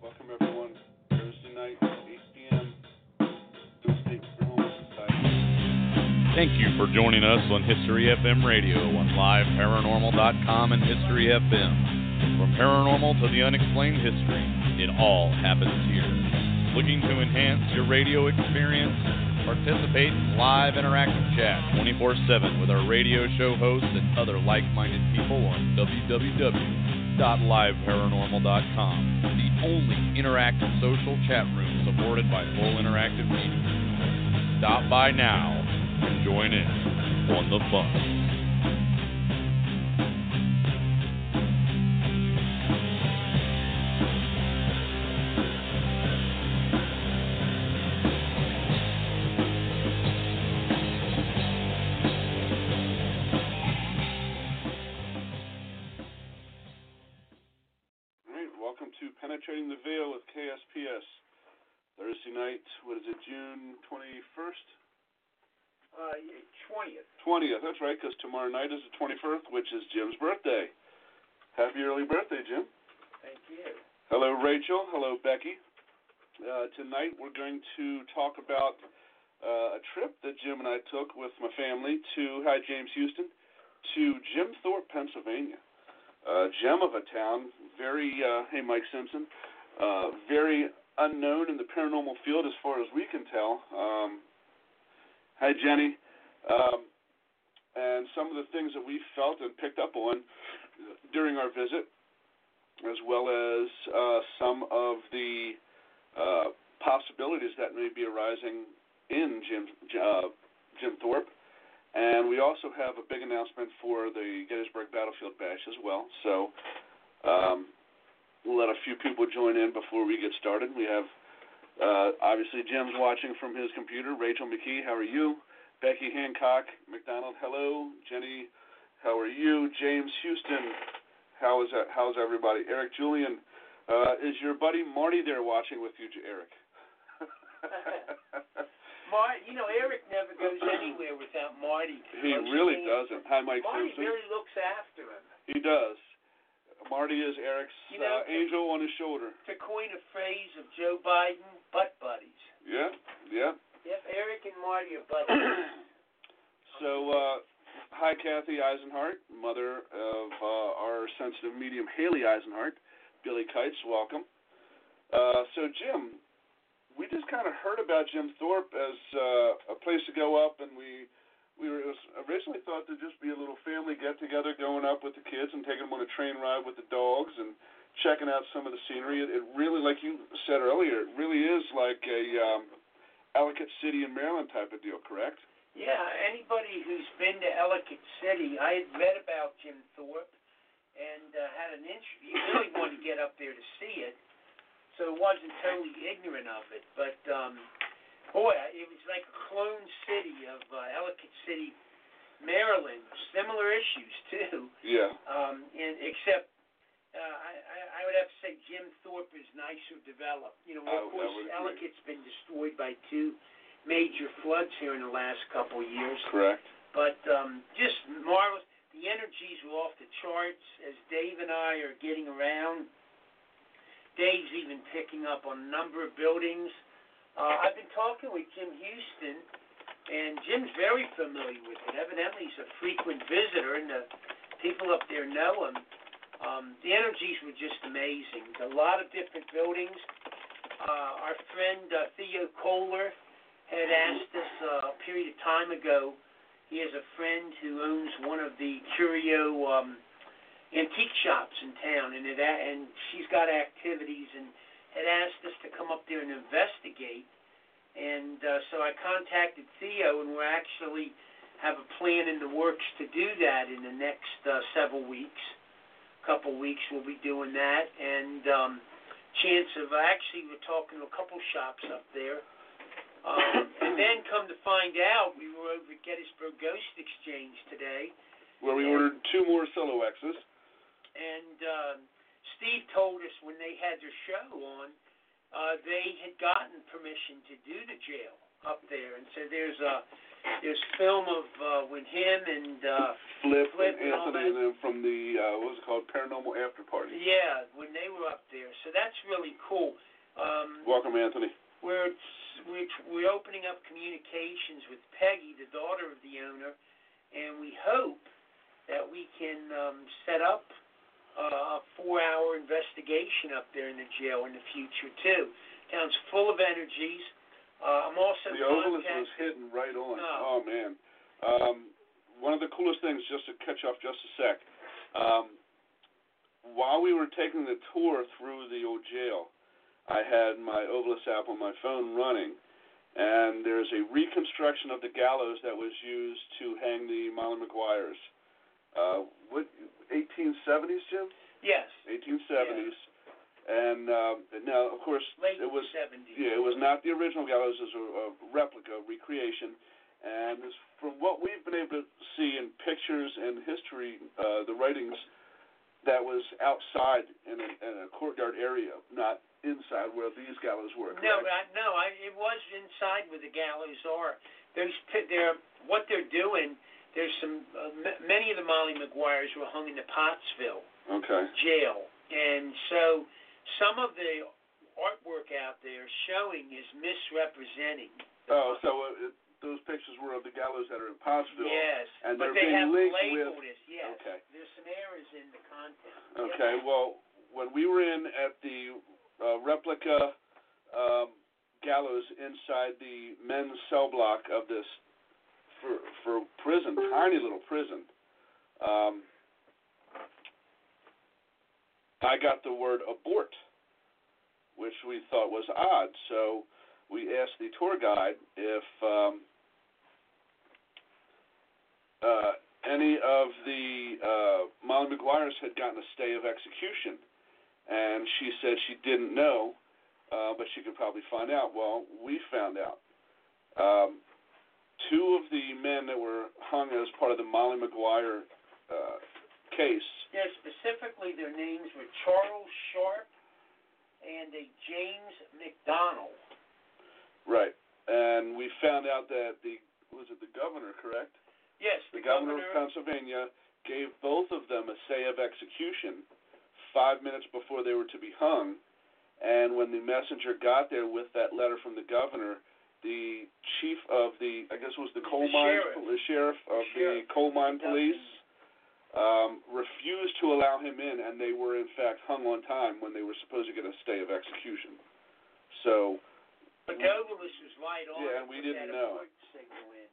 Welcome, everyone. Thursday night, 8 p.m. Real Estate Paranormal Society. Thank you for joining us on History FM Radio on LiveParanormal.com and History FM. From paranormal to the unexplained history, it all happens here. Looking to enhance your radio experience? Participate in live interactive chat 24/7 with our radio show hosts and other like-minded people on www.liveparanormal.com, the only interactive social chat room supported by full interactive media. Stop by now and join in on the fun. Penetrating the Veil with KSPS. Thursday night, what is it, June 21st? 20th. 20th, that's right, because tomorrow night is the 21st, which is Jim's birthday. Happy early birthday, Jim. Thank you. Hello, Rachel. Hello, Becky. Tonight we're going to talk about a trip that Jim and I took with my family to, hi, James Houston, to Jim Thorpe, Pennsylvania. Gem of a town, very, hey, Mike Simpson, very unknown in the paranormal field as far as we can tell. Hi, Jenny. And some of the things that we felt and picked up on during our visit, as well as some of the possibilities that may be arising in Jim Thorpe. And we also have a big announcement for the Gettysburg Battlefield Bash as well. So we'll let a few people join in before we get started. We have, obviously, Jim's watching from his computer. Rachel McKee, how are you? Becky Hancock McDonald, hello. Jenny, how are you? James Houston, how's everybody? Eric Julian, is your buddy Marty there watching with you, Eric? Eric never goes anywhere without Marty. He really doesn't. Hi, Mike Marty Simpson. really looks after him. He does. Marty is Eric's angel on his shoulder. To coin a phrase of Joe Biden, butt buddies. Yeah. Yep, Eric and Marty are buddies. So, hi, Kathy Eisenhart, mother of our sensitive medium, Haley Eisenhart. Billy Kites, welcome. So, Jim, we just kind of heard about Jim Thorpe as a place to go up, and it was originally thought to just be a little family get-together going up with the kids and taking them on a train ride with the dogs and checking out some of the scenery. It really, like you said earlier, it really is like a Ellicott City in Maryland type of deal, correct? Yeah, anybody who's been to Ellicott City, I had read about Jim Thorpe and had an interest. You really wanted to get up there to see it. So it wasn't totally ignorant of it, but it was like a clone city of Ellicott City, Maryland. Similar issues too. Yeah. Except I would have to say Jim Thorpe is nicer developed. Of course, Ellicott's been destroyed by two major floods here in the last couple of years. Correct. But just marvelous. The energies were off the charts as Dave and I are getting around. Dave's even picking up on a number of buildings. I've been talking with Jim Houston, and Jim's very familiar with it. Evidently, he's a frequent visitor, and the people up there know him. The energies were just amazing. A lot of different buildings. Our friend Theo Kohler had asked us a period of time ago. He has a friend who owns one of the curio antique shops in town, and she's got activities, and had asked us to come up there and investigate. And so I contacted Theo, and we actually have a plan in the works to do that in the next several weeks. Couple weeks we'll be doing that, and we're talking to a couple shops up there. And then come to find out, we were over at Gettysburg Ghost Exchange today. Where we ordered 2 more Solo X's. And Steve told us when they had their show on, they had gotten permission to do the jail. up there, and so there's film of with him and Flip and and all Anthony, that. and then from the what was it called, Paranormal After Party. Yeah, when they were up there, so that's really cool. Welcome, Anthony. We're opening up communications with Peggy, the daughter of the owner, and we hope that we can set up a 4-hour investigation up there in the jail in the future too. Town's full of energies. I'm also the Ovilus was hitting right on. Oh man. One of the coolest things, just to catch off just a sec, while we were taking the tour through the old jail, I had my Ovilus app on my phone running, and there's a reconstruction of the gallows that was used to hang the Molly Maguires. What, 1870s, Jim? Yes. 1870s. Yeah. And now, of course, late it was 70s. Yeah, it was not the original gallows; it was a replica, a recreation. And from what we've been able to see in pictures and history, the writings, that was outside in a courtyard area, not inside where these gallows were. Correct? It was inside where the gallows are. What they're doing. There's some many of the Molly Maguires were hung in the Pottsville jail, and so some of the artwork out there showing is misrepresenting. Those pictures were of the gallows that are in Pottsville. Yes, and but they have linked labeled with, it. Yes. Okay. There's some errors in the content. Okay. Yes. Well, when we were in at the replica gallows inside the men's cell block of this for prison, tiny little prison, I got the word abort, which we thought was odd. So we asked the tour guide if any of the Molly Maguires had gotten a stay of execution, and she said she didn't know, but she could probably find out. Well, we found out. Two of the men that were hung as part of the Molly Maguire case. Yeah, specifically their names were Charles Sharp and a James McDonald. Right, and we found out that the governor, correct? Yes, the governor of Pennsylvania gave both of them a stay of execution 5 minutes before they were to be hung, and when the messenger got there with that letter from the governor, the chief of the, I guess it was the sheriff of the coal mine police, refused to allow him in, and they were in fact hung on time when they were supposed to get a stay of execution. So, but Ovilus was right on. Yeah, and we didn't know. Signal in.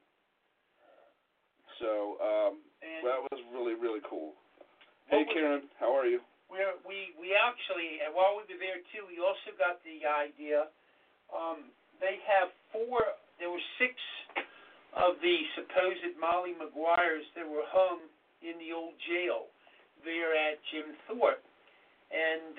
So that was really, really cool. Hey, Karen, how are you? We actually, while we were there too, we also got the idea. They have there were 6 of the supposed Molly Maguires that were hung in the old jail there at Jim Thorpe. And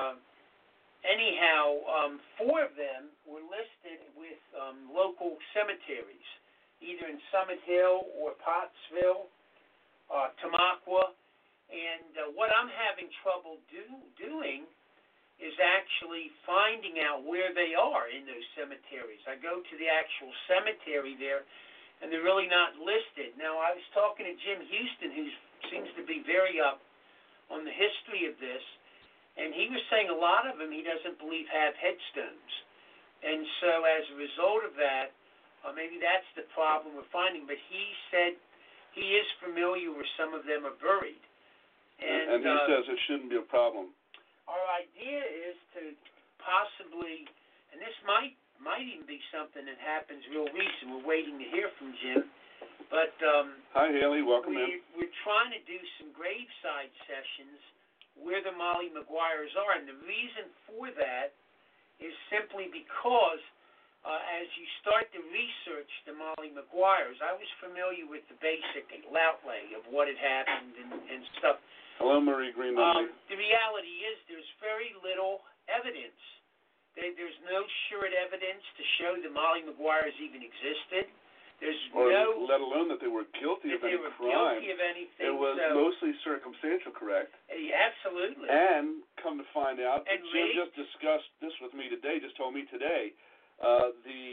anyhow, 4 of them were listed with local cemeteries, either in Summit Hill or Pottsville, Tamaqua. And what I'm having trouble doing is actually finding out where they are in those cemeteries. I go to the actual cemetery there, and they're really not listed. Now, I was talking to Jim Houston, who seems to be very up on the history of this, and he was saying a lot of them he doesn't believe have headstones. And so as a result of that, maybe that's the problem we're finding, but he said he is familiar where some of them are buried. And he says it shouldn't be a problem. Our idea is to possibly, and this might even be something that happens real recent. We're waiting to hear from Jim. But hi, Haley. Welcome in. We're trying to do some graveside sessions where the Molly Maguires are. And the reason for that is simply because as you start to research the Molly Maguires, I was familiar with the basic outlay of what had happened and stuff. Hello, Marie Green. The reality is there's very little evidence. There's no sure evidence to show the Molly Maguires even existed. Let alone that they were guilty of any crime. Guilty of anything. It was mostly circumstantial, correct? Absolutely. And come to find out, and Jim just discussed this with me today, just told me today, the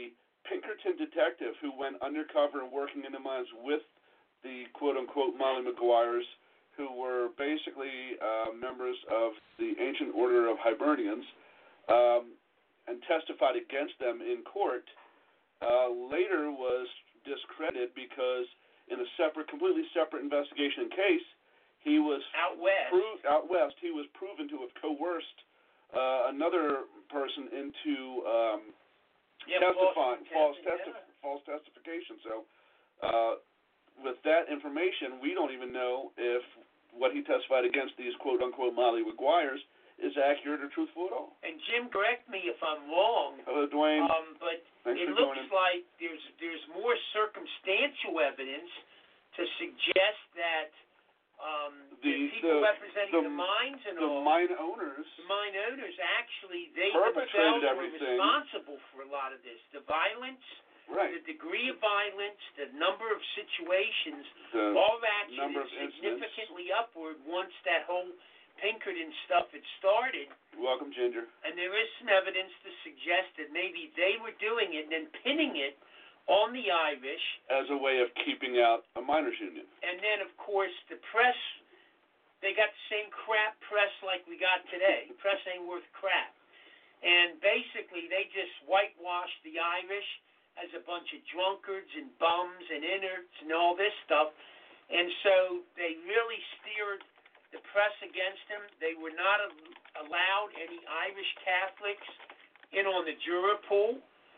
Pinkerton detective who went undercover and working in the mines with the quote-unquote Molly Maguires, who were basically members of the ancient order of Hibernians, and testified against them in court, later was discredited because in a completely separate investigation and case, he was out west. He was proven to have coerced another person into testifying, false testification. So, with that information, we don't even know if what he testified against these quote-unquote Molly Maguires is accurate or truthful at all. And Jim, correct me if I'm wrong. Hello, Dwayne. But Thanks it for looks joining. like there's more circumstantial evidence to suggest that the people representing the mines and the mine owners actually, they perpetrated themselves were everything. responsible for a lot of this. The violence, right. the degree of violence, the number of situations, The all ratcheted number of significantly upward once that whole Pinkerton stuff had started. Welcome, Ginger. And there is some evidence to suggest that maybe they were doing it and then pinning it on the Irish. As a way of keeping out a miners' union. And then, of course, the press, they got the same crap press like we got today. The press ain't worth crap. And basically, they just whitewashed the Irish as a bunch of drunkards and bums and inerts and all this stuff. And so they really steered the press against them. They were not allowed any Irish Catholics in on the juror pool.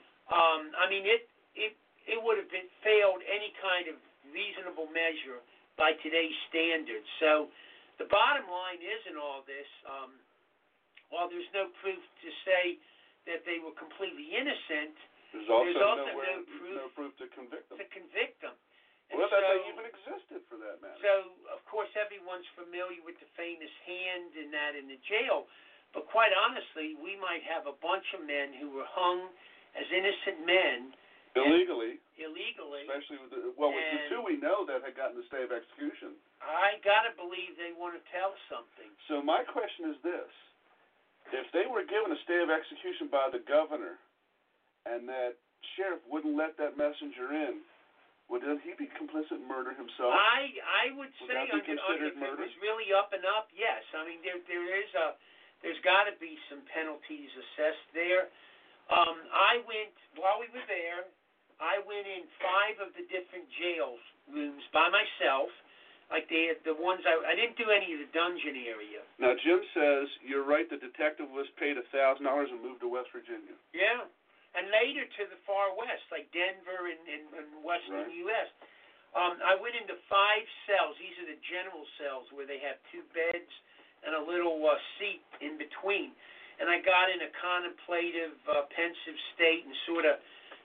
It would have failed any kind of reasonable measure by today's standards. So the bottom line is in all this, while there's no proof to say that they were completely innocent, there's also no proof to convict them. And well, that they even existed, for that matter. So, of course, everyone's familiar with the famous hand and that in the jail. But quite honestly, we might have a bunch of men who were hung as innocent men. Illegally. Especially with the two we know that had gotten the stay of execution. I got to believe they want to tell something. So my question is this. If they were given a stay of execution by the governor and that sheriff wouldn't let that messenger in, would he be complicit in murder himself? I would say if it was really up and up, yes. I mean, there's got to be some penalties assessed there. While we were there, I went in 5 of the different jail rooms by myself. Like the ones I didn't do any of the dungeon area. Now Jim says you're right. The detective was paid $1,000 and moved to West Virginia. Yeah, and later to the far west, like Denver and western U.S. I went into 5 cells. These are the general cells where they have 2 beds and a little seat in between. And I got in a contemplative, pensive state and sort of,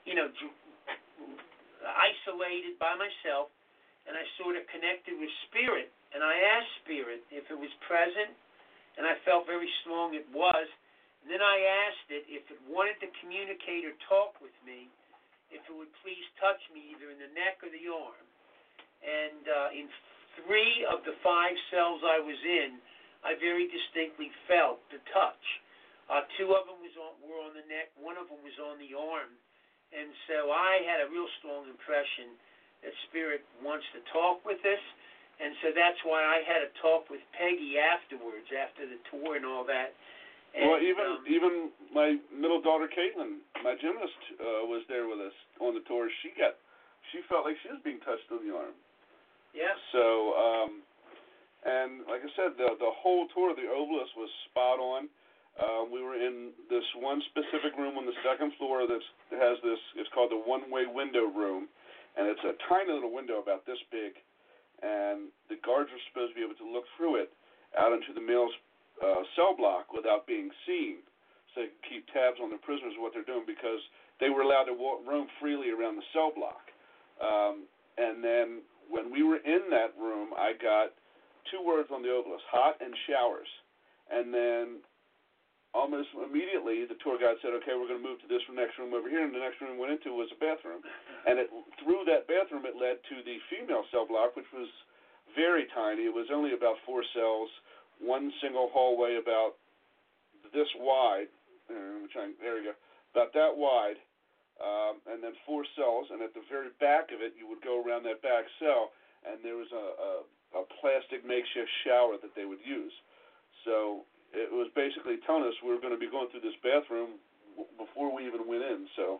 isolated by myself. And I sort of connected with Spirit, and I asked Spirit if it was present, and I felt very strong it was. And then I asked it if it wanted to communicate or talk with me, if it would please touch me either in the neck or the arm. And in 3 of the 5 cells I was in, I very distinctly felt the touch. 2 of them were on the neck, 1 of them was on the arm. And so I had a real strong impression that Spirit wants to talk with us, and so that's why I had a talk with Peggy afterwards, after the tour and all that. And, well, even my middle daughter Caitlin, my gymnast, was there with us on the tour. She felt like she was being touched on the arm. Yeah. So, and like I said, the whole tour of the Obelisk was spot on. We were in this one specific room on the 2nd floor that has this. It's called the one-way window room. And it's a tiny little window about this big, and the guards are supposed to be able to look through it out into the male's cell block without being seen, so they can keep tabs on the prisoners and what they're doing, because they were allowed to roam freely around the cell block. And then when we were in that room, I got 2 words on the Obelisk: hot and showers. And then almost immediately, the tour guide said, okay, we're going to move to this next room over here, and the next room we went into was a bathroom. And through that bathroom, it led to the female cell block, which was very tiny. It was only about 4 cells, 1 single hallway about this wide. There we go, about that wide, and then 4 cells, and at the very back of it, you would go around that back cell, and there was a plastic makeshift shower that they would use. So it was basically telling us we were going to be going through this bathroom before we even went in. So,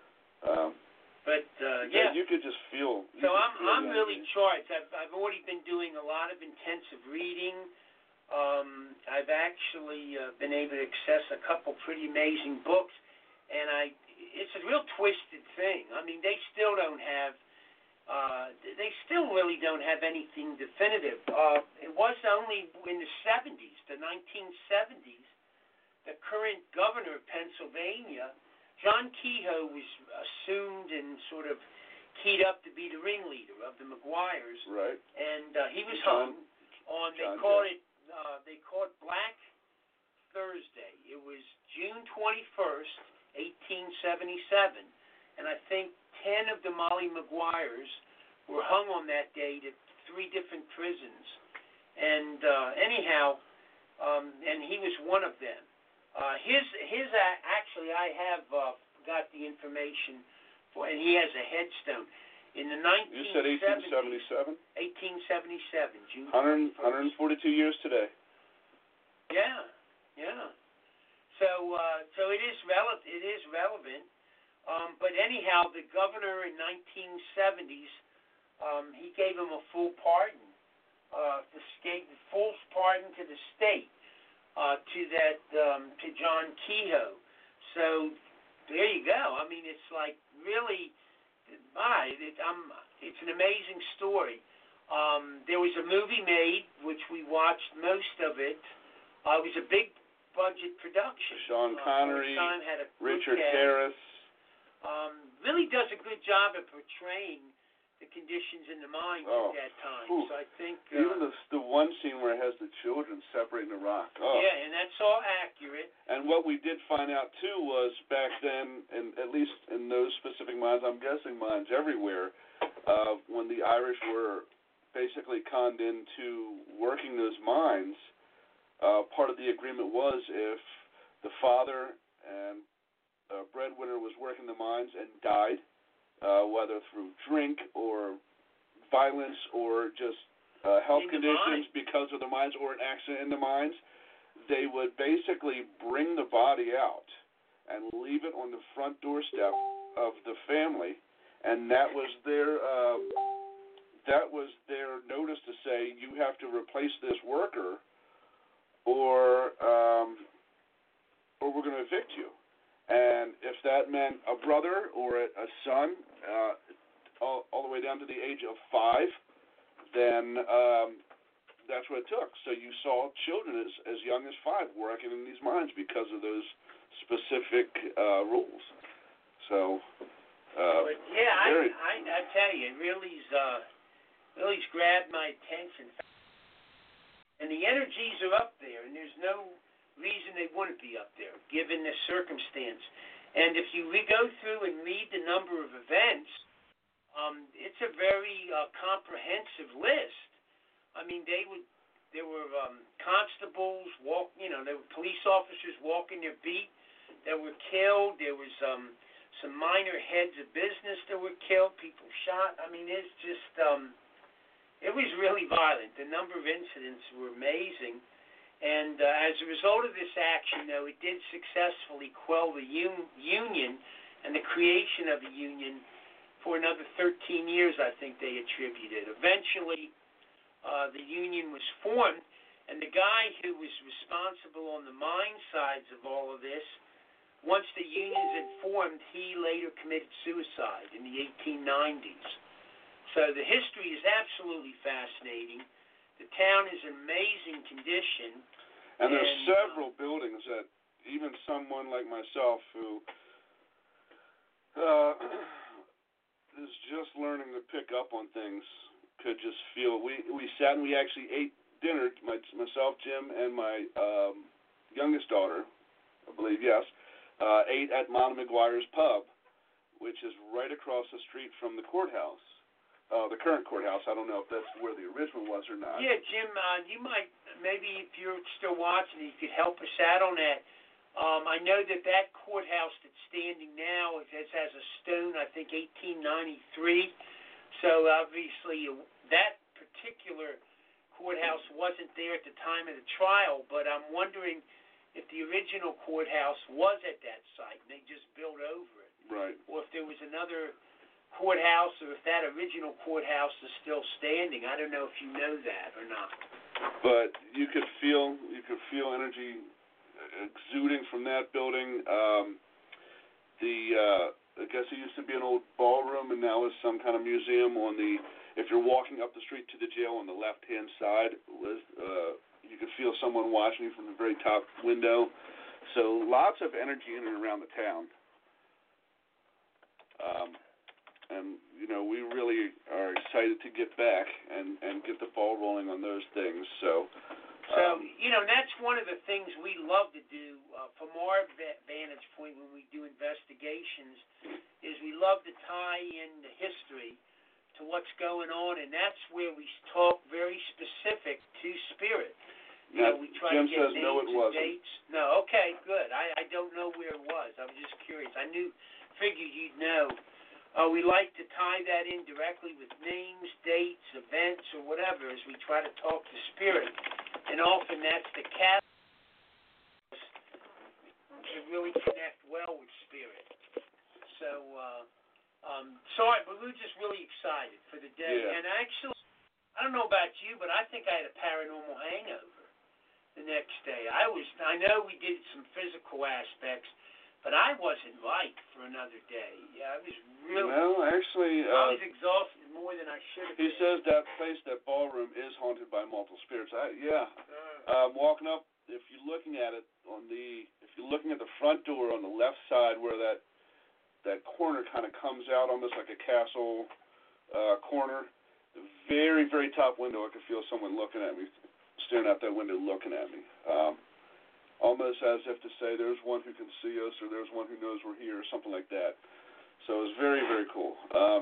yeah, you could just feel. So I'm really charged. I've already been doing a lot of intensive reading. I've actually been able to access a couple pretty amazing books, and it's a real twisted thing. I mean, they still don't have. They still really don't have anything definitive. It was only in the 70s, the 1970s, the current governor of Pennsylvania, John Kehoe, was assumed and sort of keyed up to be the ringleader of the McGuires. Right. And he was hung on, they called it Black Thursday. It was June 21st, 1877, and I think 10 of the Molly McGuires were hung on that day to 3 different prisons. And and he was one of them. Actually, I have got the information for, and he has a headstone. In the 1970s. You said 1877? 1877, June 142 years today. Yeah. So it is relevant. But anyhow, the governor in 1970s, he gave him a full pardon, full pardon to the state, to John Kehoe. So there you go. I mean, it's like really, it's an amazing story. There was a movie made, which we watched most of it. It was a big budget production. Sean Connery, had a Richard cast. Harris. Really does a good job at portraying the conditions in the mines at that time. So I think even the one scene where it has the children separating the rock. Oh. Yeah, and that's all accurate. And what we did find out too was back then, and at least in those specific mines, I'm guessing mines everywhere, when the Irish were basically conned into working those mines, part of the agreement was if the father and breadwinner was working the mines and died, whether through drink or violence or just health conditions because of the mines or an accident in the mines, they would basically bring the body out and leave it on the front doorstep of the family, and that was their notice to say you have to replace this worker, or we're going to evict you. And if that meant a brother or a son, all the way down to the age of 5, then that's what it took. So you saw children as young as 5 working in these mines because of those specific rules. So, but yeah, I tell you, it really's grabbed my attention. And the energies are up there, and there's no reason they wouldn't be up there, given the circumstance. And if you go through and read the number of events, it's a very comprehensive list. I mean, there were constables there were police officers walking their beat that were killed. There was some minor heads of business that were killed. People shot. I mean, it's just it was really violent. The number of incidents were amazing. And as a result of this action, though, it did successfully quell the Union and the creation of the Union for another 13 years, I think they attributed. Eventually, the Union was formed, and the guy who was responsible on the mine sides of all of this, once the unions had formed, he later committed suicide in the 1890s. So the history is absolutely fascinating. The town is in amazing condition. And there's several buildings that even someone like myself who is just learning to pick up on things could just feel. We sat and we actually ate dinner, myself, Jim, and my youngest daughter, I believe, yes, ate at Mama McGuire's Pub, which is right across the street from the courthouse. The current courthouse. I don't know if that's where the original was or not. Yeah, Jim, you might, maybe if you're still watching, you could help us out on that. I know that courthouse that's standing now has a stone, I think 1893. So obviously that particular courthouse wasn't there at the time of the trial, but I'm wondering if the original courthouse was at that site and they just built over it. Right. Or if there was another courthouse, or if that original courthouse is still standing. I don't know if you know that or not. But you could feel energy exuding from that building. I guess it used to be an old ballroom, and now is some kind of museum. If you're walking up the street to the jail on the left-hand side, you could feel someone watching you from the very top window. So lots of energy in and around the town. And we really are excited to get back and get the ball rolling on those things. So that's one of the things we love to do from our vantage point when we do investigations, is we love to tie in the history to what's going on, and that's where we talk very specific to spirit. We try Jim to get says names no, it and wasn't. dates. No, okay, good. I don't know where it was. I was just curious. Figured you'd know. We like to tie that in directly with names, dates, events, or whatever as we try to talk to spirit. And often that's the catalyst to really connect well with spirit. So, sorry, but we're just really excited for the day. Yeah. And actually, I don't know about you, but I think I had a paranormal hangover the next day. I know we did some physical aspects, but I wasn't right for another day. Yeah, I was really. Well, actually, I was exhausted more than I should have he been. says that place, that ballroom, is haunted by multiple spirits. Walking up, if you're looking at it if you're looking at the front door on the left side, where that corner kind of comes out almost like a castle corner, the very, very top window, I could feel someone looking at me, staring out that window, looking at me. Almost as if to say, there's one who can see us, or there's one who knows we're here, or something like that. So it was very, very cool.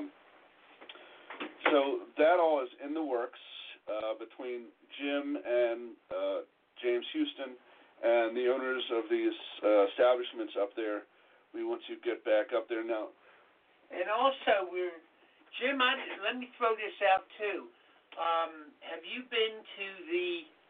So that all is in the works between Jim and James Houston and the owners of these establishments up there. We want to get back up there now. And also, Jim, let me throw this out too. Have you been to the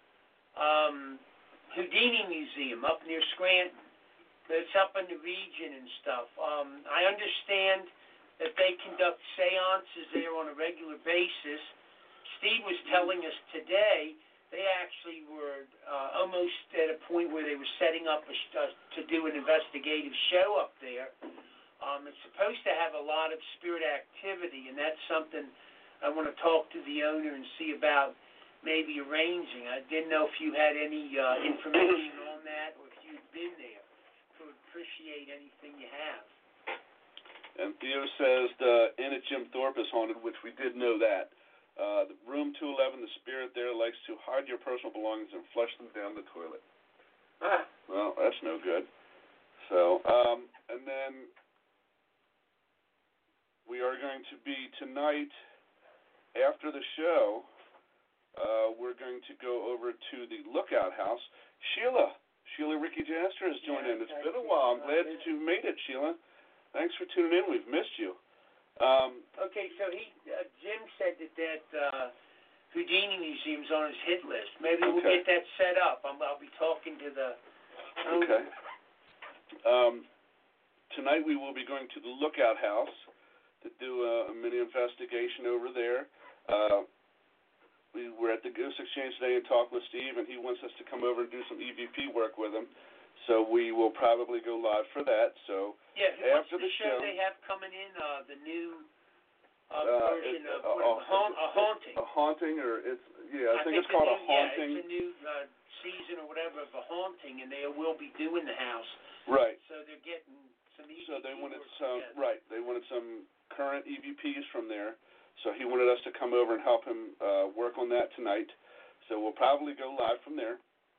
Houdini Museum up near Scranton? It's up in the region and stuff. I understand that they conduct seances there on a regular basis. Steve was telling us today they actually were almost at a point where they were setting up to do an investigative show up there. It's supposed to have a lot of spirit activity, and that's something I want to talk to the owner and see about maybe arranging. I didn't know if you had any information on that, or if you'd been there. So I'd appreciate anything you have. And Theo says the Inn at Jim Thorpe is haunted, which we did know that. The room 211, the spirit there likes to hide your personal belongings and flush them down the toilet. Well, that's no good. So, and then we are going to be tonight, after the show, we're going to go over to the Lookout House. Sheila Ricky Jaster has joined in. It's been a while. I'm glad that you made it, Sheila. Thanks for tuning in. We've missed you. Okay, so Jim said that Houdini Museum's on his hit list. Maybe we'll get that set up. I'll be talking to the owner. Okay. Tonight we will be going to the Lookout House to do a mini investigation over there. We were at the Goose Exchange today and talked with Steve, and he wants us to come over and do some EVP work with him. So we will probably go live for that. So after the show they have coming in, the new version of a haunting. A haunting, or I think it's called a haunting. Yeah, it's a new season or whatever of a haunting, and they will be doing the house. Right. So they're getting some EVP. So they wanted some They wanted some current EVPs from there. So he wanted us to come over and help him work on that tonight. So we'll probably go live from there.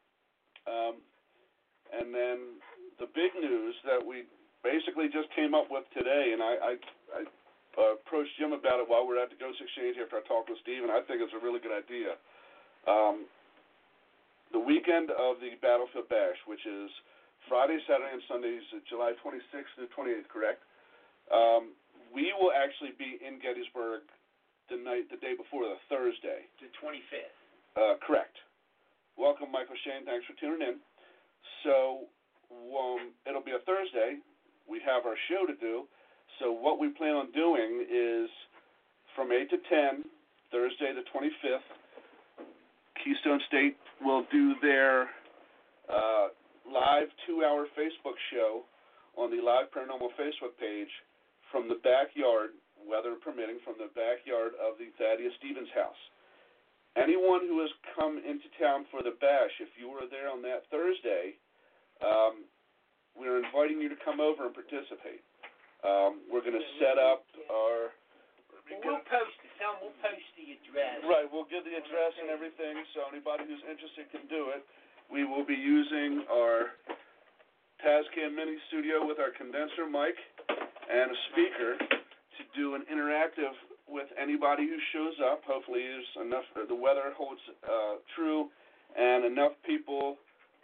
And then the big news that we basically just came up with today, and I approached Jim about it while we were at the Ghost Exchange after I talked with Steve, and I think it's a really good idea. The weekend of the Battlefield Bash, which is Friday, Saturday, and Sunday is July 26th to the 28th, correct? We will actually be in Gettysburg the day before, the Thursday. The 25th. Correct. Welcome, Michael Shane. Thanks for tuning in. So it'll be a Thursday. We have our show to do. So what we plan on doing is from 8 to 10, Thursday the 25th, Keystone State will do their live 2-hour Facebook show on the Live Paranormal Facebook page from the backyard, weather permitting, from the backyard of the Thaddeus Stevens house. Anyone who has come into town for the bash, if you were there on that Thursday, we're inviting you to come over and participate. We're going to set up our... We'll post it. Tell them we'll post the address. Right, we'll give the address and everything, so anybody who's interested can do it. We will be using our Tascam Mini Studio with our condenser mic and a speaker to do an interactive with anybody who shows up. Hopefully there's enough, the weather holds true, and enough people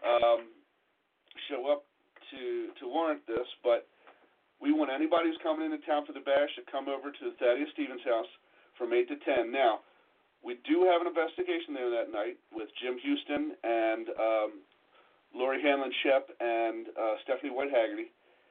show up to warrant this, but we want anybody who's coming into town for the bash to come over to the Thaddeus Stevens house from 8 to 10. Now, we do have an investigation there that night with Jim Houston and Lori Hanlon-Shep and Stephanie White-Haggerty.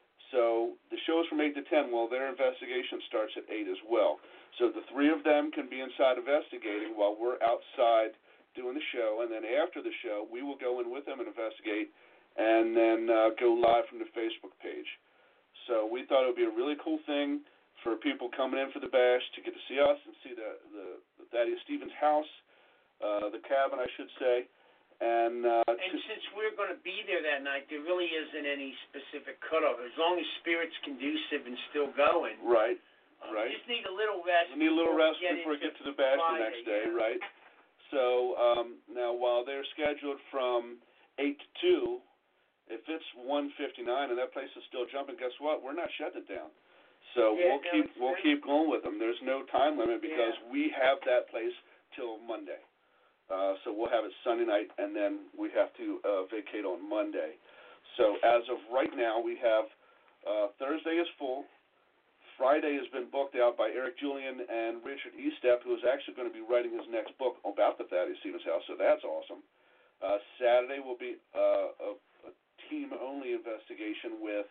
So the show's from 8 to 10. Well, their investigation starts at 8 as well. So the three of them can be inside investigating while we're outside doing the show. And then after the show, we will go in with them and investigate and then go live from the Facebook page. So we thought it would be a really cool thing for people coming in for the bash to get to see us and see the Thaddeus Stevens house, the cabin, I should say. And since we're going to be there that night, there really isn't any specific cutoff. As long as spirit's conducive and still going. Right, right. You just need a little rest. We need a little rest before we get to the bash Friday, the next day, yeah. right? So now, while they're scheduled from 8 to 2, if it's 1:59 and that place is still jumping, guess what? We're not shutting it down. So we'll keep going with them. There's no time limit because we have that place till Monday. So we'll have it Sunday night, and then we have to vacate on Monday. So as of right now, we have Thursday is full. Friday has been booked out by Eric Julian and Richard Estep, who is actually going to be writing his next book about the Thaddeus Stevens house, so that's awesome. Saturday will be a team-only investigation with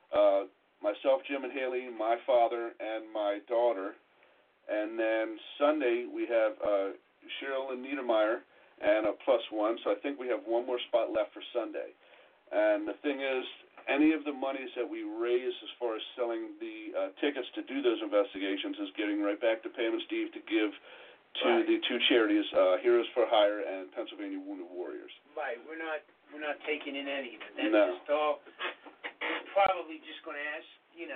myself, Jim and Haley, my father, and my daughter. And then Sunday we have Cheryl and Niedermeyer and a +1, so I think we have one more spot left for Sunday. And the thing is, any of the monies that we raise as far as selling the tickets to do those investigations is getting right back to Pam and Steve to give to the two charities, Heroes for Hire and Pennsylvania Wounded Warriors. Right, we're not taking in any of it. That's No. just all. We're probably just going to ask,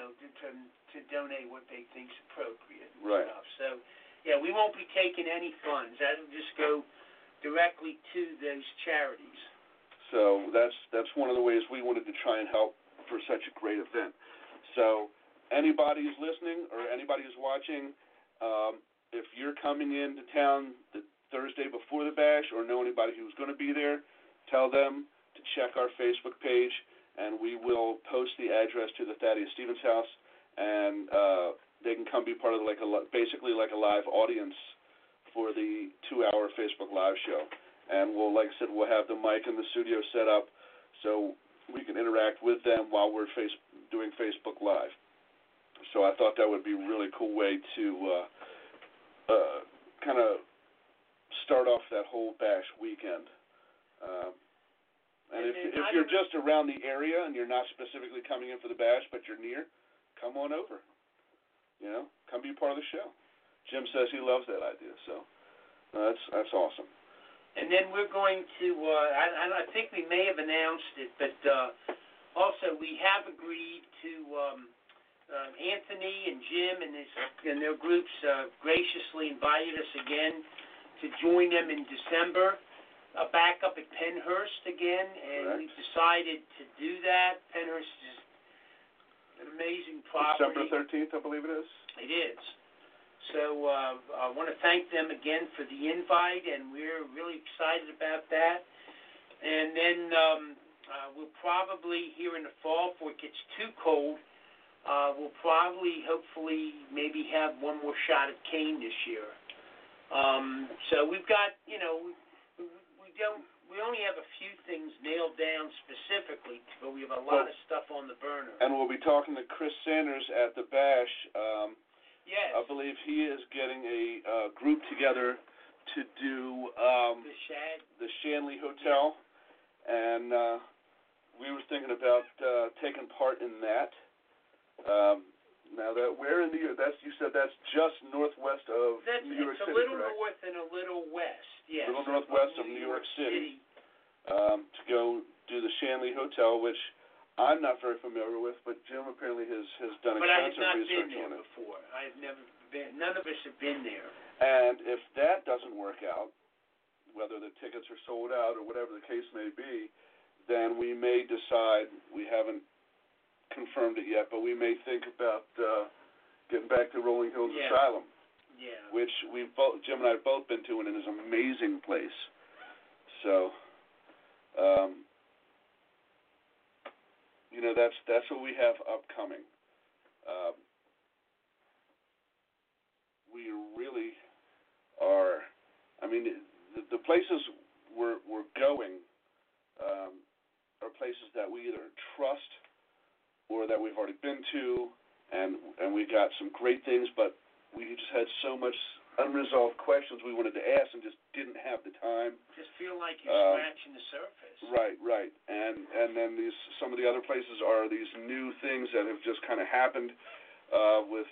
to donate what they think's appropriate and Right. stuff. So, yeah, we won't be taking any funds. That'll just go directly to those charities. So that's one of the ways we wanted to try and help for such a great event. So anybody who's listening or anybody who's watching, if you're coming into town the Thursday before the bash or know anybody who's going to be there, tell them to check our Facebook page, and we will post the address to the Thaddeus Stevens house, and they can come be part of basically like a live audience for the 2-hour Facebook Live show. And we'll, like I said, we'll have the mic in the studio set up so we can interact with them while we're doing Facebook Live. So I thought that would be a really cool way to kind of start off that whole bash weekend. And if you're just around the area and you're not specifically coming in for the bash, but you're near, come on over. Come be part of the show. Jim says he loves that idea, so that's awesome. And then we're going to, I think we may have announced it, but also we have agreed to, Anthony and Jim and their groups graciously invited us again to join them in December, back up at Pennhurst again, and Correct. we've decided to do that. Pennhurst is an amazing property. December 13th, I believe it is. It is. So I want to thank them again for the invite, and we're really excited about that. And then We'll probably, here in the fall, before it gets too cold, we'll probably, hopefully, maybe have one more shot at cane this year. So we've got, we only have a few things nailed down specifically, but we have a lot of stuff on the burner. And we'll be talking to Chris Sanders at the Bash. Yes. I believe he is getting a group together to do the Shanley Hotel, and we were thinking about taking part in that. Now that where in you said that's just northwest of New York City, it's a little correct? north and a little west, yes. A little northwest of New York City. To go do the Shanley Hotel, which I'm not very familiar with, but Jim apparently has done extensive research on it. Before. I've never been. None of us have been there. And if that doesn't work out, whether the tickets are sold out or whatever the case may be, then we may decide, we haven't confirmed it yet, but we may think about getting back to Rolling Hills Asylum, which Jim and I have both been to, and it is an amazing place. So, that's what we have upcoming. We really are. I mean, the places we're going are places that we either trust or that we've already been to, and we got some great things, but we just had so much unresolved questions we wanted to ask and just didn't have the time. Just feel like you're scratching the surface. Right. And then some of the other places are these new things that have just kind of happened with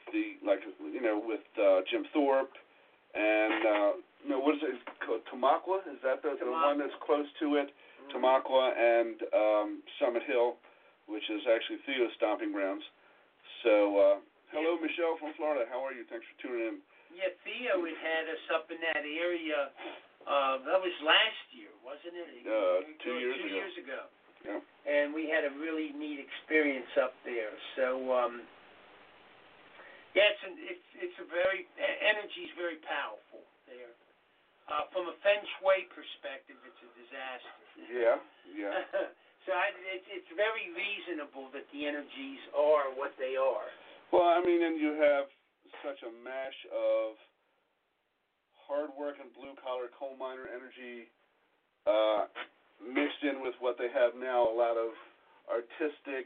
Jim Thorpe and what is it called? Tamaqua? Is that the one that's close to it? Mm-hmm. Tamaqua and Summit Hill, which is actually Theo's stomping grounds. So, hello, Michelle from Florida. How are you? Thanks for tuning in. Yeah, Theo had us up in that area. That was last year, wasn't it? 2 years ago. 2 years ago. Yeah. And we had a really neat experience up there. So, it's a very energy's very powerful there. From a feng shui perspective, it's a disaster. Yeah. So it's very reasonable that the energies are what they are. Well, I mean, and you have such a mash of hard-working, blue-collar, coal miner energy mixed in with what they have now, a lot of artistic,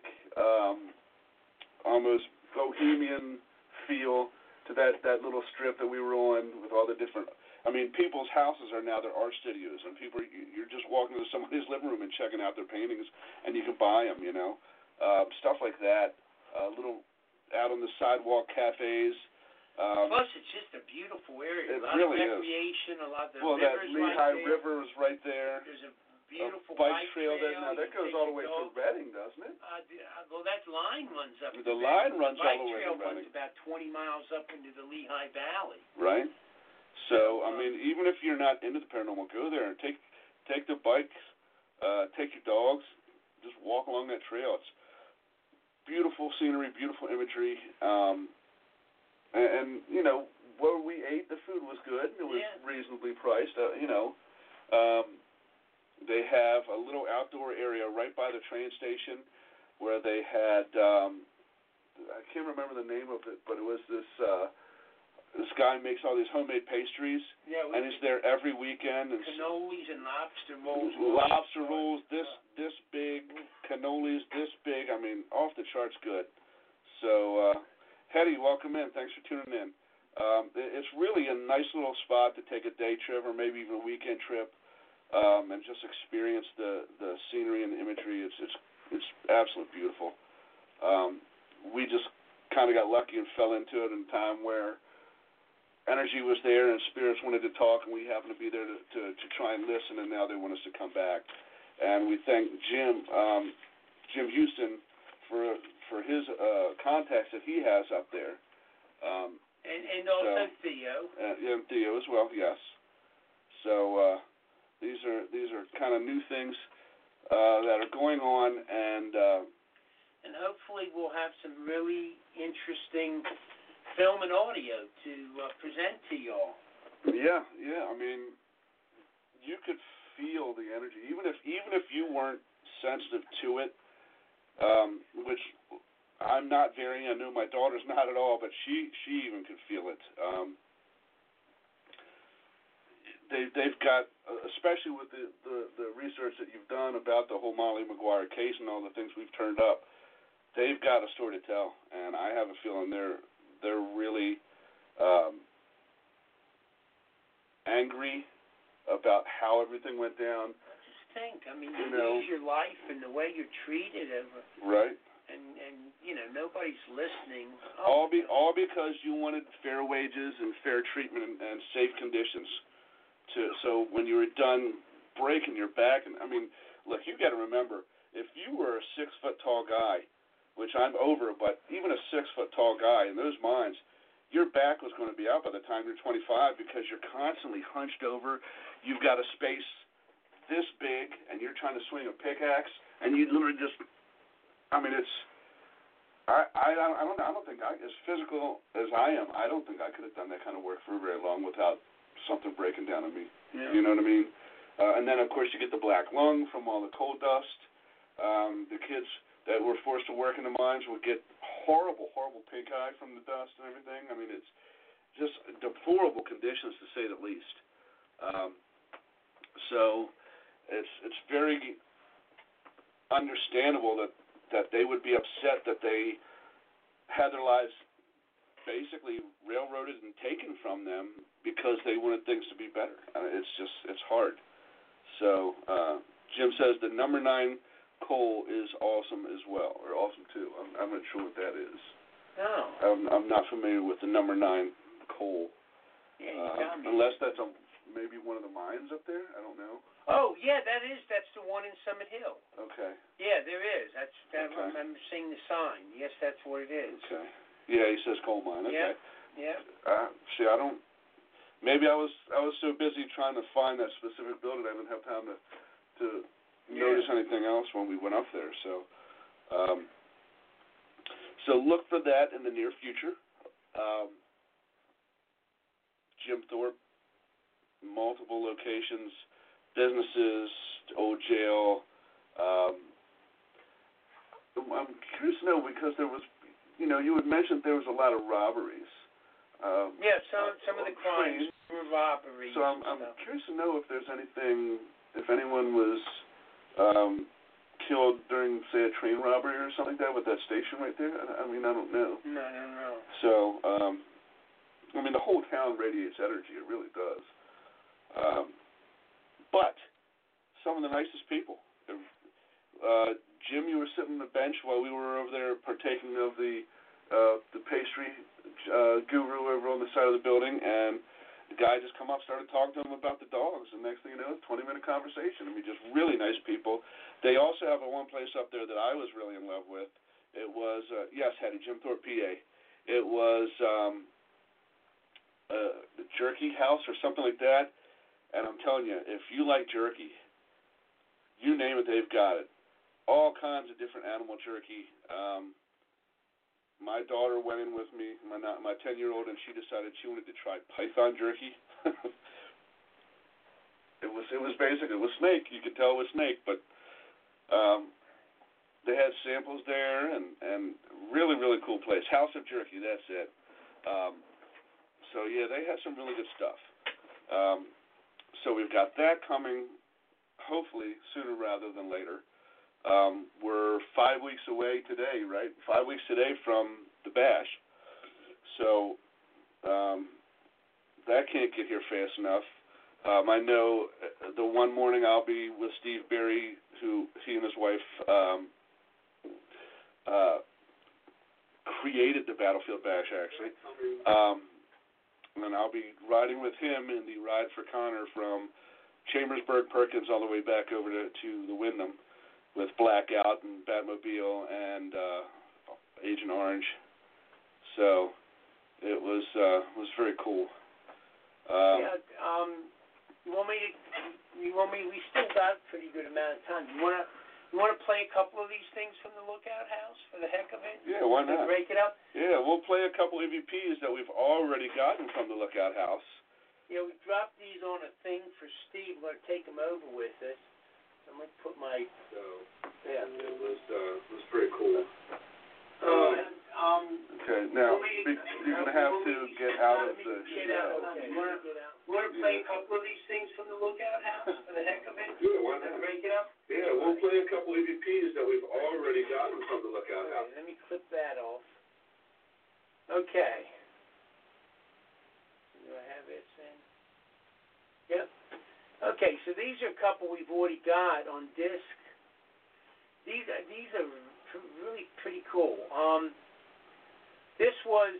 almost bohemian feel to that little strip that we were on with all the different... I mean, people's houses are now their art studios, and you're just walking into somebody's living room and checking out their paintings, and you can buy them, stuff like that, little out on the sidewalk cafes. Plus, it's just a beautiful area. It really is. A lot of recreation, a lot of the that Lehigh River is right there. There's a beautiful bike trail that goes all the way through Reading, doesn't it? Well, that line runs up. The line runs all the way to Reading. Bike trail runs about 20 miles up into the Lehigh Valley. Right. So, I mean, even if you're not into the paranormal, go there and take the bikes, take your dogs, just walk along that trail. It's beautiful scenery, beautiful imagery, and where we ate, the food was good. It was reasonably priced. They have a little outdoor area right by the train station where they had I can't remember the name of it, but it was this guy makes all these homemade pastries, and he's there every weekend. And cannolis and lobster rolls. Lobster rolls this big, cannolis this big. I mean, off the charts good. So, Hetty, welcome in. Thanks for tuning in. It's really a nice little spot to take a day trip or maybe even a weekend trip, and just experience the scenery and the imagery. It's absolutely beautiful. We just kind of got lucky and fell into it in a time where energy was there and spirits wanted to talk, and we happened to be there to try and listen, and now they want us to come back. And we thank Jim Houston for his contacts that he has up there. And also Theo. And Theo as well, yes. So these are kind of new things that are going on, and hopefully we'll have some really interesting film and audio to present to y'all. Yeah. I mean, you could feel the energy, even if you weren't sensitive to it, which I'm not very. I know my daughter's not at all, but she even could feel it. They've got, especially with the research that you've done about the whole Molly Maguire case and all the things we've turned up, they've got a story to tell, and I have a feeling they're really angry about how everything went down. Just think, I mean, you lose your life and the way you're treated over. Right. And nobody's listening. All because you wanted fair wages and fair treatment and safe conditions. So when you were done breaking your back, and I mean, look, you got to remember, if you were a 6-foot-tall guy, which I'm over, but even a 6-foot-tall guy in those mines, your back was going to be out by the time you're 25 because you're constantly hunched over. You've got a space this big, and you're trying to swing a pickaxe, and you literally just, I mean, it's, I don't think as physical as I am, I don't think I could have done that kind of work for very long without something breaking down on me. Yeah. You know what I mean? And then, of course, you get the black lung from all the coal dust. The kids that were forced to work in the mines would get horrible pink eye from the dust and everything. I mean, it's just deplorable conditions, to say the least. So it's very understandable that they would be upset that they had their lives basically railroaded and taken from them because they wanted things to be better. It's hard. So Jim says the number 9 coal is awesome as well, or awesome too. I'm not sure what that is. No. I'm not familiar with the number 9 coal. Yeah, you got me. Unless that's maybe one of the mines up there. I don't know. Oh yeah, that's the one in Summit Hill. Okay. Yeah, there is. I Okay. remember seeing the sign. Yes, that's what it is. Okay. Yeah, he says coal mine. Okay. Yeah. See, I don't. Maybe I was so busy trying to find that specific building, I didn't have time to notice anything else when we went up there. So, so look for that in the near future. Jim Thorpe, multiple locations, businesses, old jail. I'm curious to know because there was, you had mentioned there was a lot of robberies. Yeah, some of the crimes were robberies. So I'm curious to know if there's anything, if anyone was killed during, say, a train robbery or something like that with that station right there. I mean, I don't know. No, I don't know. So, I mean, the whole town radiates energy. It really does. But some of the nicest people. Jim, you were sitting on the bench while we were over there partaking of the pastry guru over on the side of the building, and the guy just come up, started talking to him about the dogs, and next thing you know, 20-minute conversation. I mean, just really nice people. They also have one place up there that I was really in love with. It was, yes, Hattie, Jim Thorpe, PA. It was the Jerky House or something like that, and I'm telling you, if you like jerky, you name it, they've got it. All kinds of different animal jerky. My daughter went in with me, my 10-year-old, and she decided she wanted to try python jerky. It was basically, it was snake. You could tell it was snake, but they had samples there, and really, really cool place. House of Jerky, that's it. So yeah, they had some really good stuff. So we've got that coming, hopefully sooner rather than later. We're 5 weeks away today, right? 5 weeks today from the bash. So that can't get here fast enough. I know the one morning I'll be with Steve Berry, who he and his wife created the Battlefield Bash, actually. And I'll be riding with him in the Ride for Connor from Chambersburg, Perkins, all the way back over to the Wyndham, with Blackout and Batmobile and Agent Orange. So it was very cool. You want me? We still got a pretty good amount of time. You want to play a couple of these things from the Lookout House for the heck of it? Yeah, why not? Break it up. Yeah, we'll play a couple EVPs that we've already gotten from the Lookout House. Yeah, we dropped these on a thing for Steve. We're going to take them over with us. So I'm going to put my... So, Yeah. it was pretty cool. Okay, now, you're going to have to get out of the show. Okay. You want to play a couple of these things from the Lookout House for the heck of it? Yeah, why not? Break it up? Yeah, we'll play a couple EVPs that we've already gotten from the Lookout House. Let me clip that off. Okay. Do I have it in? Yep. Okay, so these are a couple we've already got on disc. These are really pretty cool. This was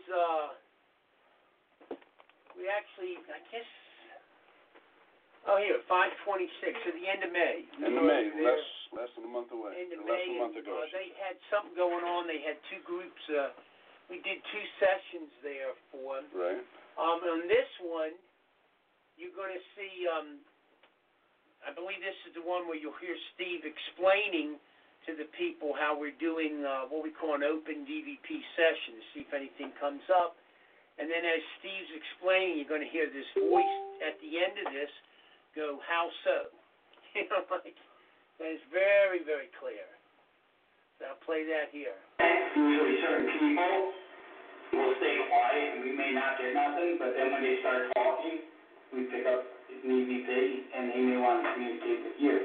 we actually, I guess. Oh, here, 5/26, so the end of May. End of May, less than a month away. End of less May, than a month ago. They had something going on. They had two groups. We did 2 sessions there for them. Right. On this one, you're going to see, I believe this is the one where you'll hear Steve explaining to the people how we're doing what we call an open DVP session to see if anything comes up. And then as Steve's explaining, you're going to hear this voice at the end of this go, how so? You know, like, that is very, very clear. So I'll play that here. Usually certain people will stay quiet and we may not get nothing, but then when they start talking, we pick up an EVP and they may want to communicate with you.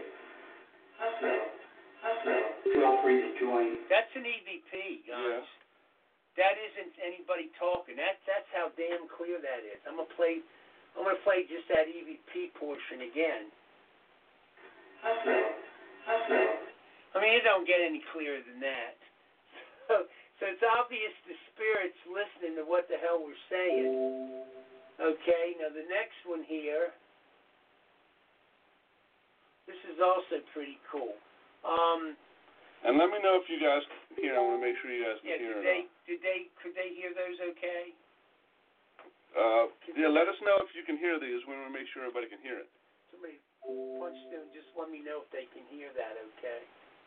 So feel free to join. That's an EVP, guys. Yeah. That isn't anybody talking. That's how damn clear that is. I'm gonna play just that EVP portion again. I mean, it don't get any clearer than that. So it's obvious the spirit's listening to what the hell we're saying. Okay, now the next one here. This is also pretty cool. And let me know if you guys can hear. I want to make sure you guys can hear it. Could they hear those okay? Yeah, let us know if you can hear these. We want to make sure everybody can hear it. Somebody punched in. Just let me know if they can hear that okay.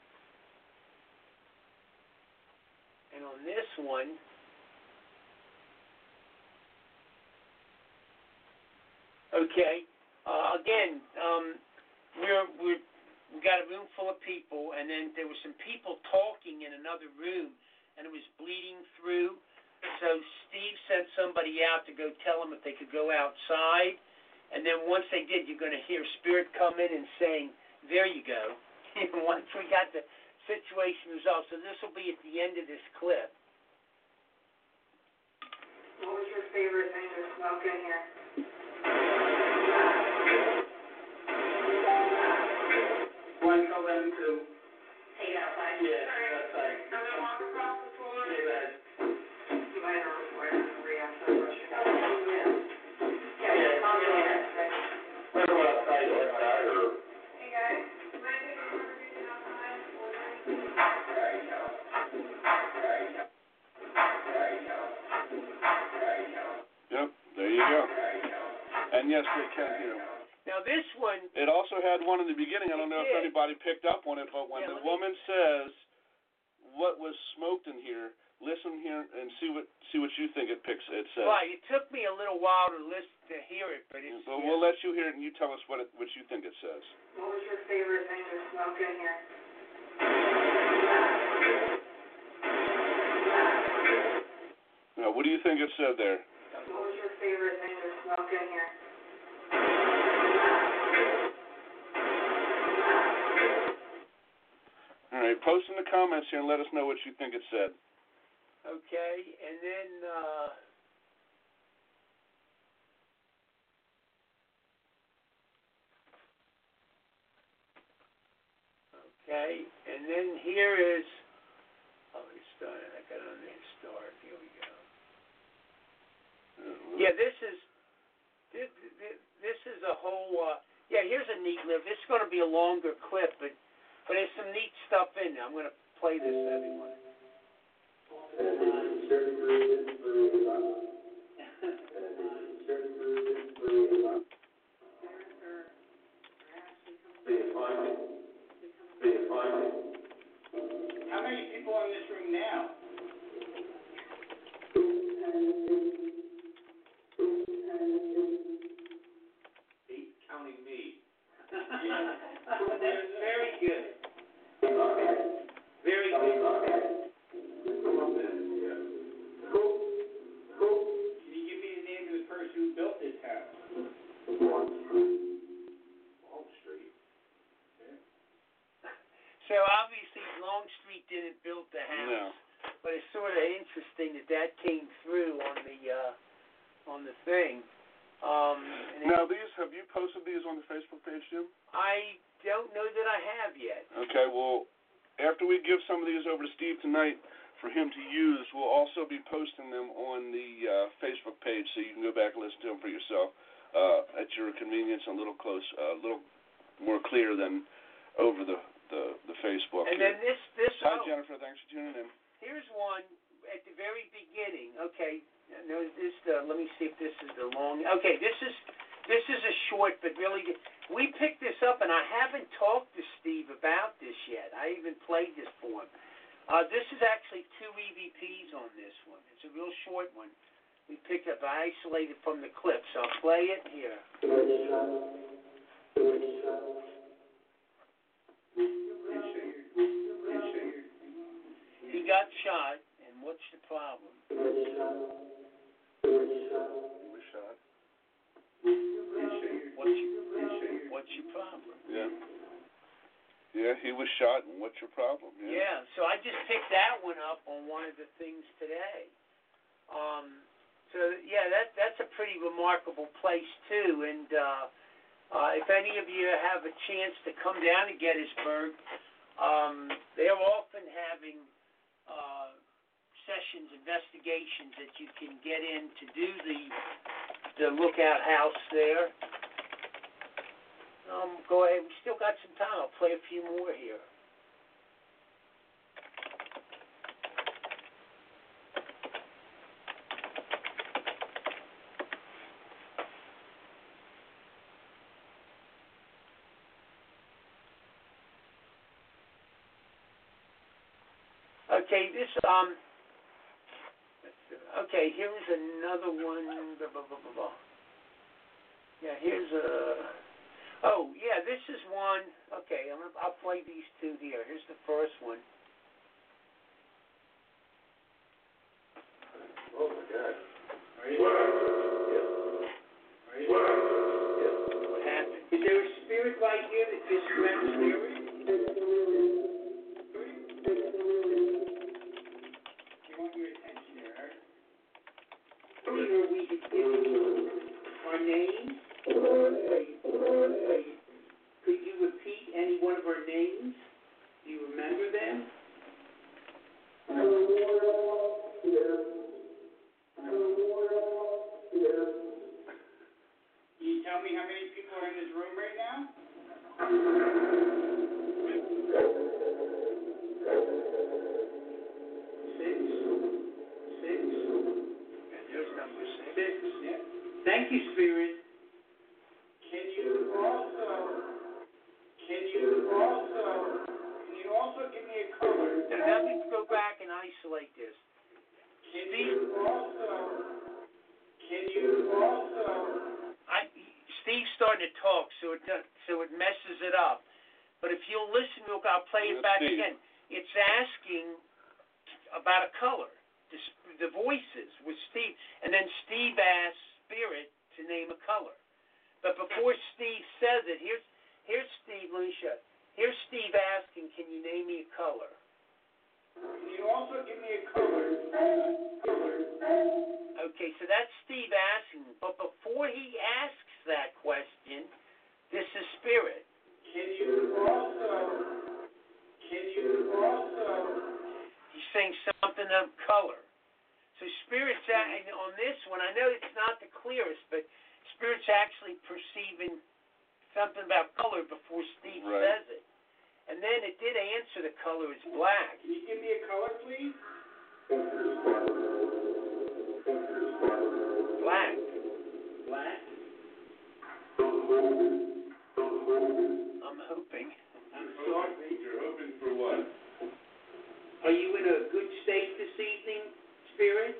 And on this one, okay, again, we got a room full of people, and then there were some people talking in another room, and it was bleeding through. So Steve sent somebody out to go tell them if they could go outside, and then once they did, you're going to hear Spirit come in and saying, "There you go." Once we got the situation resolved, so this will be at the end of this clip. What was your favorite thing to smoke in here? Want to tell them to? Take it outside. Yeah, outside. I'm gonna walk across the floor. Say that. You might have to react to the question. Yeah, I'll do it. What about outside or outside or? Hey guys, mind taking a conversation outside? Yep, there you go. And yes, they can hear. Now this one, It also had one in the beginning. I don't know if It did. anybody picked up on it, but when Yeah, the let me- woman says, "What was smoked in here?" Listen here and see what you think it says. right, it took me a little while to listen to hear it, but it's. But we'll let you hear it and you tell us what you think it says. What was your favorite thing to smoke in here? Now, what do you think it said there? What was your favorite thing to smoke in here? All right, post in the comments here and let us know what you think it said. Okay, and then okay, and then here is it's started. I got it on there. Start. Here we go. Yeah, this is a whole. Yeah, here's a neat clip. This is going to be a longer clip, but there's some neat stuff in there. I'm going to play this to everyone. How many people in this room now? Counting me. That's very Street didn't build the house. No. But it's sort of interesting that came through on the thing. Now, have you posted these on the Facebook page, Jim? I don't know that I have yet. Okay, well, after we give some of these over to Steve tonight for him to use, we'll also be posting them on the Facebook page so you can go back and listen to them for yourself at your convenience, a little more clear than over the Facebook. And then this. Hi, Jennifer. Thanks for tuning in. Here's one at the very beginning. Okay, no, let me see if this is the long. Okay, this is a short, but really, we picked this up, and I haven't talked to Steve about this yet. I even played this for him. This is actually 2 EVPs on this one. It's a real short one. We picked up, I isolated from the clip, so I'll play it here. He got shot, and what's the problem? He was shot. What's your problem? Yeah. Yeah, he was shot, and what's your problem? Yeah, so I just picked that one up on one of the things today. That's a pretty remarkable place, too, and if any of you have a chance to come down to Gettysburg, they're often having sessions, investigations that you can get in to do the lookout house there. Go ahead. We still got some time. I'll play a few more here. Okay, here's another one. Yeah, this is one. Okay, I'll play these two here. Here's the first one. Oh my God. What happened? Is there a spirit right here that just went spirit? Earlier we had given our names. Could you repeat any one of our names? Do you remember them? Can you tell me how many people are in this room right now? Six. There's number 6. Yeah. Thank you, Spirit. Can you also give me a color? Now let me go back and isolate this. Steve's starting to talk, so it messes it up. But if you'll listen, I'll play it back again. It's asking about a color, the voices with Steve, and then Steve asks Spirit to name a color. But before Steve says it, here's Steve. Let me show you. Here's Steve asking, "Can you name me a color?" Can you also give me a color? Okay, so that's Steve asking. But before he asks that question, this is Spirit. He's saying something of color. So Spirit's on this one. I know it's not the clearest, but Spirit's actually perceiving something about color before Steve says it. And then it did answer the color is black. Can you give me a color, please? Black. I'm hoping. You're hoping for what? Are you in a good state this evening, Spirit?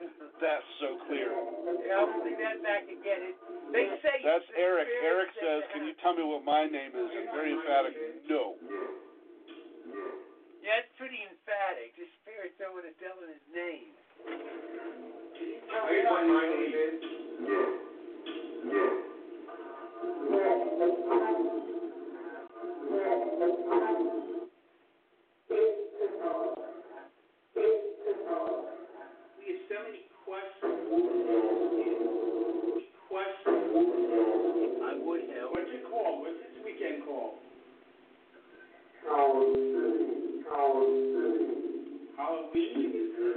That's so clear. I'll bring that back again. They say that's Eric. Eric says, can you tell me what my name is? And very emphatic, no. Yeah, it's pretty emphatic. The spirit don't want to tell him his name. Tell me what my name is. We have so many questions. I would help. What's your call? What's this weekend call? Halloween?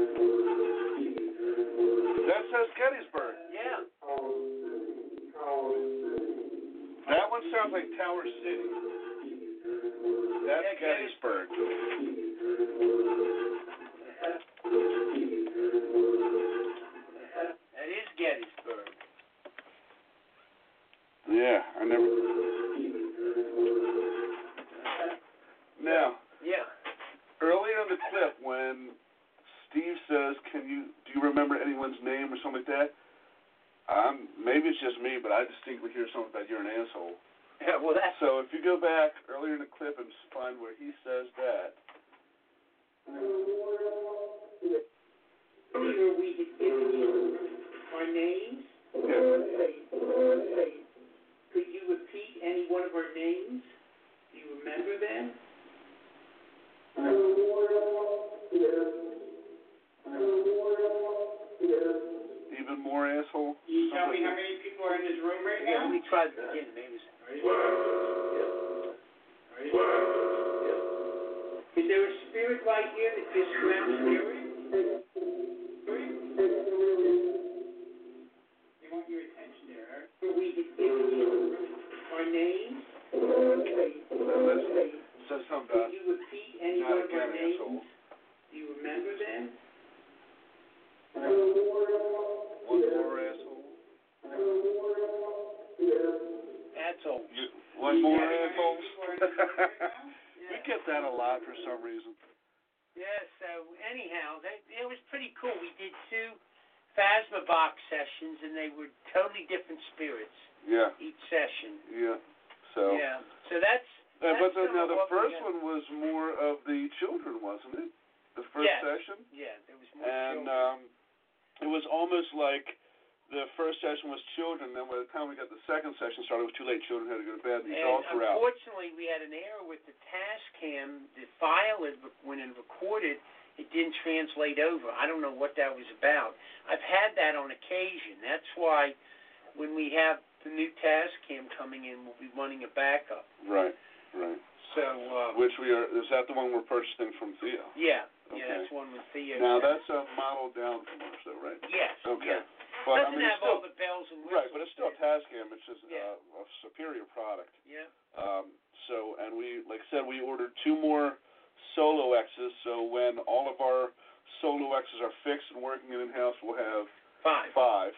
That says Gettysburg. Yeah. That one sounds like Tower City. That's Yeah, Gettysburg. That is Gettysburg. Yeah, I never. Now, Yeah. earlier in the clip, when Steve says, do you remember anyone's name or something like that? Maybe it's just me, but I distinctly hear something about you're an asshole. Yeah, well, that's... So if you go back earlier in the clip and find where he says that. Earlier we had given you our names. Yeah. Could you repeat any one of our names? Do you remember them? Even more asshole? Can you tell me how many people are in this room right Yeah, now? we tried to begin. Maybe it's... Is there a spirit right here that just grabbed spirit? They want your attention there, Eric. We had given you our names. Says something about Could you repeat any not one of again, our names? asshole. Do you remember them? One more asshole. Assholes. One more Yeah, asshole. people are in this room right now? We get that a lot for some reason. Yeah, so anyhow, it was pretty cool. We did 2 Phasma box sessions, and they were totally different spirits Yeah. each session. Yeah. So. Yeah, so that's But some now of the what we first got. one was more of the children, wasn't it? The first Yes. session. Yeah, there was more And children. it was almost like the first session was children, then by the time we got the second session started, it was too late. Children had to go to bed, and the adults were out. Unfortunately, we had an error with the Tascam. The file, when it recorded, it didn't translate over. I don't know what that was about. I've had that on occasion. That's why when we have the new Tascam coming in, we'll be running a backup. Right, right. So, Which is that the one we're purchasing from Theo? yeah, Okay. that's one with Theo. Now, that's a model down from us, though, right? Yes. Okay. Yeah. But, Doesn't it's have still, all the bells and whistles. right, but it's still Tascam. It's just Yeah. a superior product. Yeah. And we, like I said, we ordered 2 more Solo X's, so when all of our Solo X's are fixed and working in-house, we'll have 5.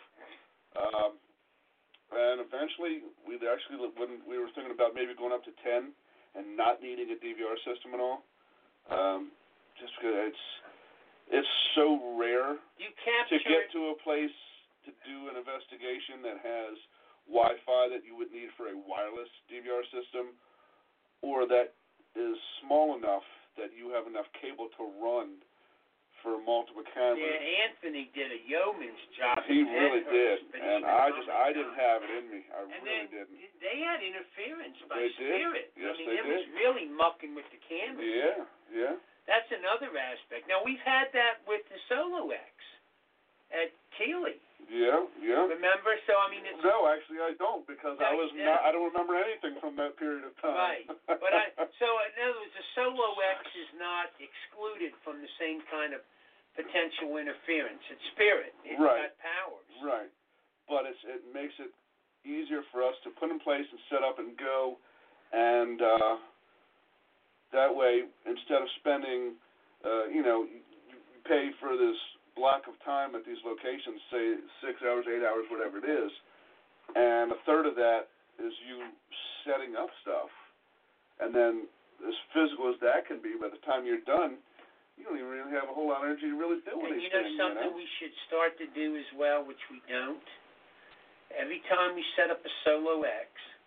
And eventually, when we were thinking about maybe going up to 10 and not needing a DVR system at all, just because it's so rare You to capture get to a place to do an investigation that has Wi-Fi that you would need for a wireless DVR system, or that is small enough that you have enough cable to run for multiple cameras. Yeah, Anthony did a yeoman's job. He really did, But and even I didn't have it in me. I And really then didn't. they had interference by They did. spirit. Yes, I mean, they it was did. really mucking with the cameras. Yeah, yeah. That's another aspect. Now, we've had that with the Solo X at Keeley. Yeah, yeah. Remember? So, I mean, it's... No, actually, I don't, because No, I don't remember anything from that period of time. Right. But so, in other words, the Solo X is not excluded from the same kind of potential interference. It's spirit. It's Right. got powers. Right. But it makes it easier for us to put in place and set up and go, and that way, instead of spending, you pay for this block of time at these locations, say 6 hours, 8 hours, whatever it is, and a third of that is you setting up stuff. And then, as physical as that can be, by the time you're done, you don't even really have a whole lot of energy to really do And anything. you know something we should start to do as well, which we don't? Every time we set up a Solo X,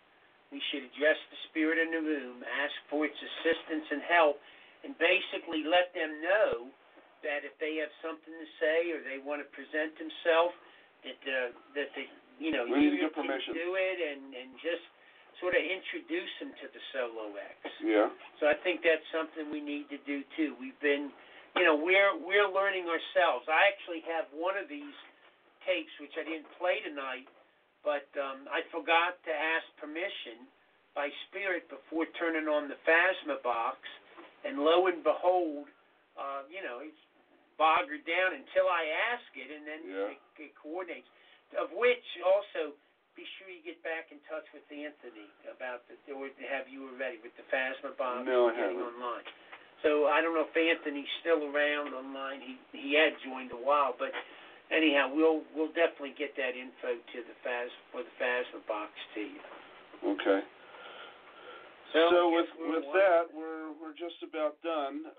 We should address the spirit in the room, ask for its assistance and help, and basically let them know that if they have something to say or they want to present themselves, that you we need to get can permission. do it and just sort of introduce them to the solo acts. Yeah. So I think that's something we need to do too. We've been, we're learning ourselves. I actually have one of these tapes which I didn't play tonight, but I forgot to ask permission by Spirit before turning on the Phasma box, and lo and behold, it's boggered down until I ask it, and then it coordinates. Of which also, be sure you get back in touch with Anthony about or have you already with the Phasma box getting online. So I don't know if Anthony's still around online. He had joined a while, but anyhow, we'll definitely get that info to the Phasma box to you. Okay. So with that, we're just about done.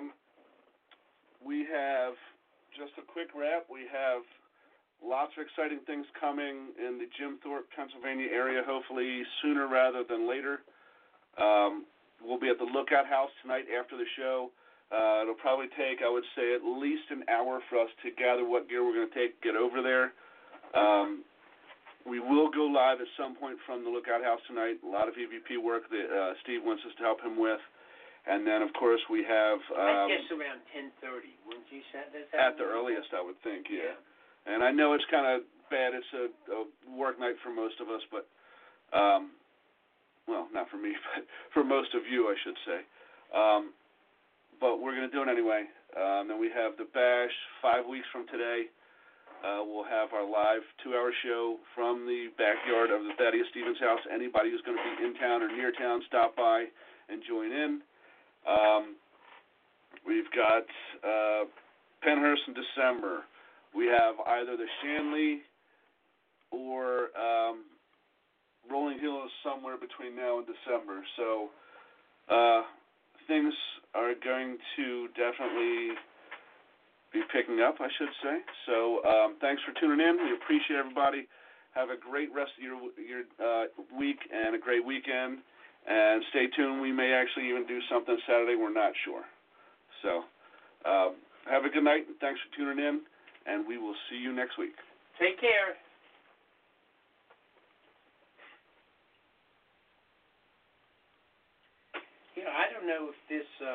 We have just a quick wrap. We have lots of exciting things coming in the Jim Thorpe, Pennsylvania area, hopefully sooner rather than later. We'll be at the Lookout House tonight after the show. It'll probably take, I would say, at least an hour for us to gather what gear we're going to take, get over there. We will go live at some point from the Lookout House tonight. A lot of EVP work that Steve wants us to help him with. And then, of course, we have... I guess around 10:30, wouldn't you say that? At the earliest, I would think, yeah. And I know it's kind of bad. It's a work night for most of us, but, well, not for me, but for most of you, I should say. But we're going to do it anyway. Then we have the Bash 5 weeks from today. We'll have our live 2-hour show from the backyard of the Thaddeus Stevens house. Anybody who's going to be in town or near town, stop by and join in. We've got Pennhurst in December. We have either the Shanley or Rolling Hills somewhere between now and December. So things are going to definitely be picking up, I should say. So thanks for tuning in. We appreciate everybody. Have a great rest of your week and a great weekend. And stay tuned. We may actually even do something Saturday. We're not sure. So have a good night. Thanks for tuning in. And we will see you next week. Take care. I don't know if this...